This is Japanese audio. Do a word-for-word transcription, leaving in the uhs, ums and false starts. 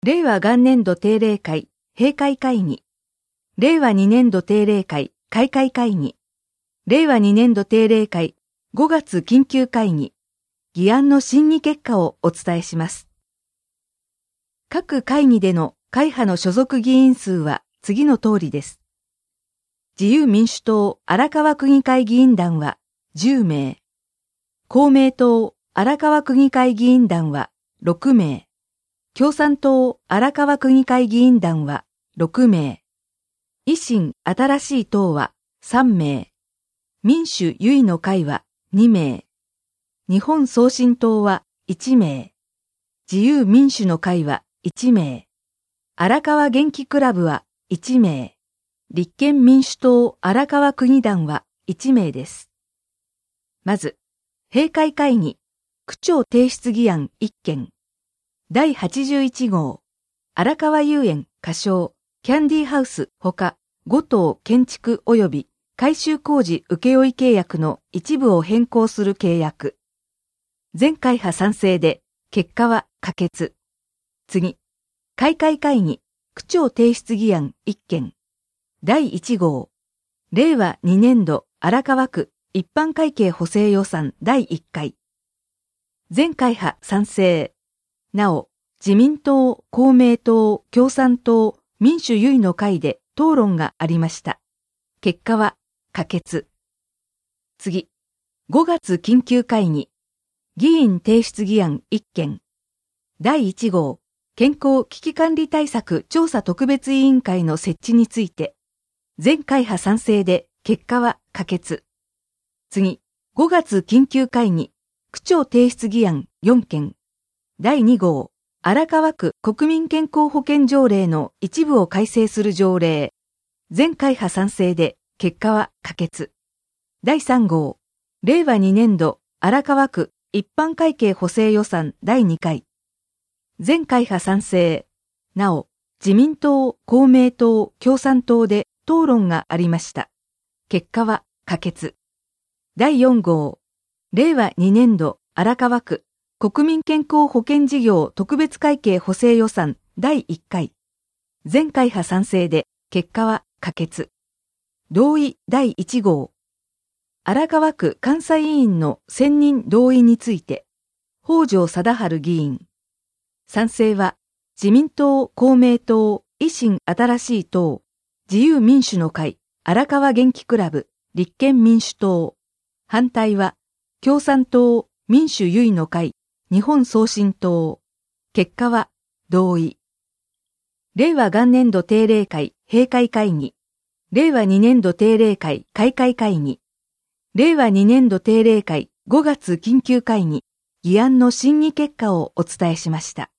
令和元年度定例会、閉会会議。令和にねんど定例会、開会会議。令和にねんど定例会、ごがつ緊急会議。議案の審議結果をお伝えします。各会議での会派の所属議員数は次の通りです。自由民主党荒川区議会議員団はじゅうめい。公明党荒川区議会議員団はろくめい。共産党荒川区議会議員団はろくめい。維新新しい党はさんめい。民主唯の会はにめい。日本送信党はいちめい。自由民主の会はいちめい。荒川元気クラブはいちめい。立憲民主党荒川区議団はいちめいです。まず、閉会会議、区長提出議案いっけん。だいはちじゅういちごう、荒川遊園、仮称、キャンディーハウスほかごとう建築及び改修工事請負契約の一部を変更する契約。全会派賛成で、結果は可決。次、開会会議、区長提出議案いっけん。だいいちごう、令和にねんど荒川区一般会計補正予算だいいっかい。全会派賛成。なお、自民党、公明党、共産党、民主唯の会で討論がありました。結果は可決。次、ごがつ緊急会議。議員提出議案いっけん。だいいちごう、健康危機管理対策調査特別委員会の設置について、全会派賛成で結果は可決。次、ごがつ緊急会議。区長提出議案よんけん。だいにごう、荒川区国民健康保険条例の一部を改正する条例。全会派賛成で結果は可決。だいさんごう、令和にねんど荒川区一般会計補正予算だいにかい。全会派賛成。なお、自民党、公明党、共産党で討論がありました。結果は可決。だいよんごう、令和にねんど荒川区国民健康保険事業特別会計補正予算だいいっかい。全会派賛成で結果は可決。同意だいいちごう。荒川区監査委員の選任同意について、北条貞治議員。賛成は自民党、公明党、維新新しい党、自由民主の会、荒川元気クラブ、立憲民主党。反対は共産党、民主唯の会、日本送信党。結果は同意。令和元年度定例会閉会会議。令和にねんど定例会開会会議。令和にねんど定例会ごがつ緊急会議。議案の審議結果をお伝えしました。